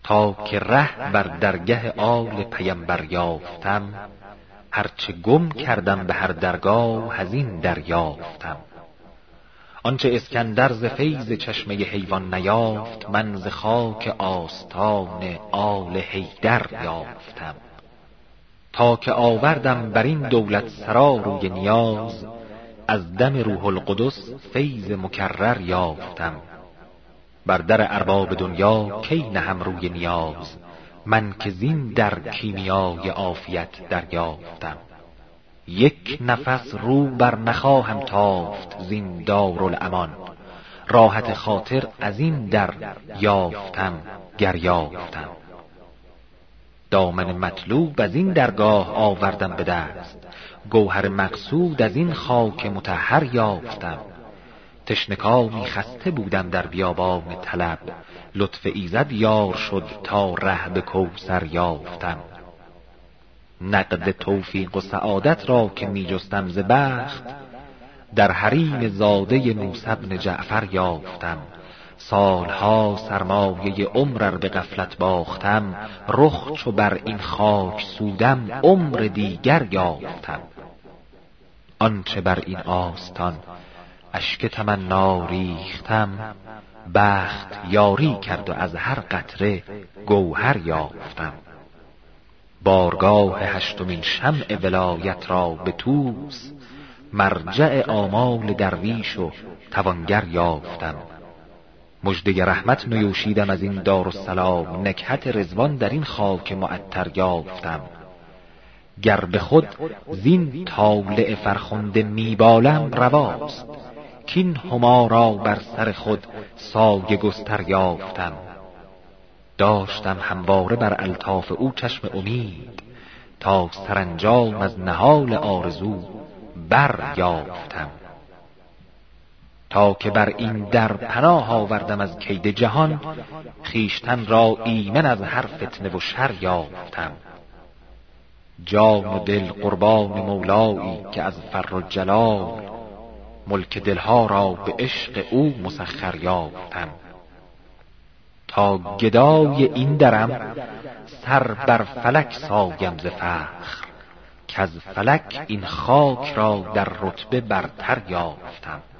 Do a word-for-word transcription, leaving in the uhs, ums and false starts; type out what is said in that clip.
تا که ره بر درگه آل پیمبر یافتم، هرچه گم کردم به هر درگاه هزین دریافتم. آنچه اسکندر ز فیض چشمه حیوان نیافت، من ز خاک آستان آل حیدر یافتم. تا که آوردم بر این دولت سرا روی نیاز، از دم روح القدس فیض مکرر یافتم. بر در ارباب دنیا کی نهم روی نیاز، من که زین در کیمیای عافیت دریافتم. یک نفس رو بر نخواهم تافت زین دارالامان، راحت خاطر از این در یافتم گر یافتم. دامن مطلوب از این درگاه آوردم به دست، گوهر مقصود از این خاک مطهر یافتم. تشنکامی خسته بودم در بیابان طلب، لطف ایزد یار شد تا ره به کوثر یافتم. نقد توفیق و سعادت را که می جستم ز بخت، در حریم زاده موسی بن جعفر یافتم. سالها سرمایه عمر به غفلت باختم، رخ چو بر این خاک سودم عمر دیگر یافتم. آنچه بر این آستان اشک تمنا ریختم، بخت یاری کرد و از هر قطره گوهر یافتم. بارگاه هشتمین شمع ولایت را به توس، مرجع آمال درویش و توانگر یافتم. مژده رحمت نیوشیدم از این دارالسلام، نکهت رضوان در این خاک معطر یافتم. گر به خود زین طالع فرخنده میبالم رواست، کین هما را بر سر خود سایه گستر یافتم. داشتم همواره بر الطاف او چشم امید، تا سرانجام از نهال آرزو بر یافتم. تا که بر این در پناه آوردم از کید جهان، خیشتن را ایمن از هر فتنه و شر یافتم. جان و دل قربان مولایی که از فر و جلال، ملک دلها را به عشق او مسخر یافتم. تا گدای این درم سر بر فلک سایم ز فخر، که از فلک این خاک را در رتبه برتر یافتم.